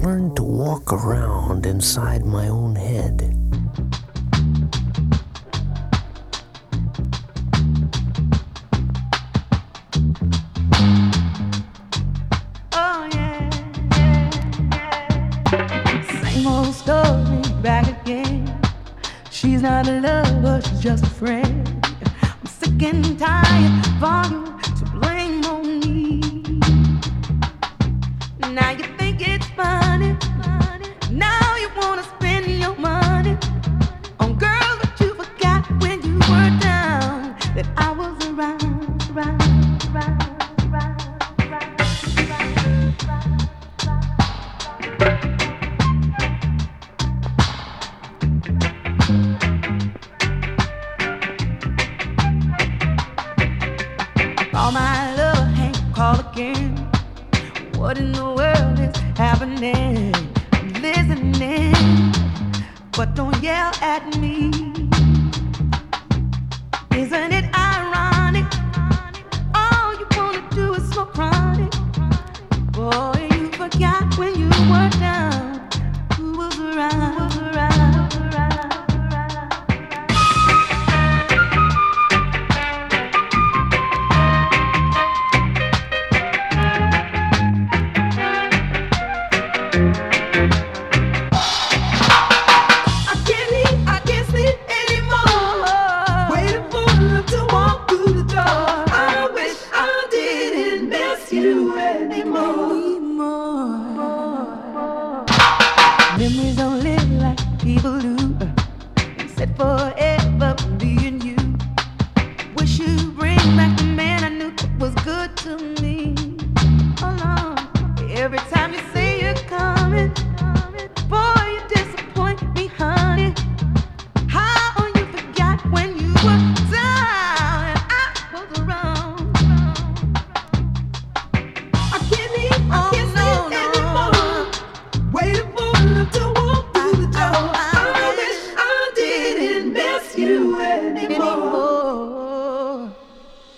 learned to walk around inside my own head. Oh yeah, same old story back again. She's not a lover, she's just a friend. I'm sick and tired for you to blame on me. Now you think it's funny. Now you wanna spend your money on girls, but you forgot when you were down that I was around, around, around, around, around, Call my love, Hank, call again. What in the world is happening? I'm listening, but don't yell at me. Isn't it ironic? All you wanna do is smoke chronic. Boy, you forgot when you were down. Who was around? Who was around? Around.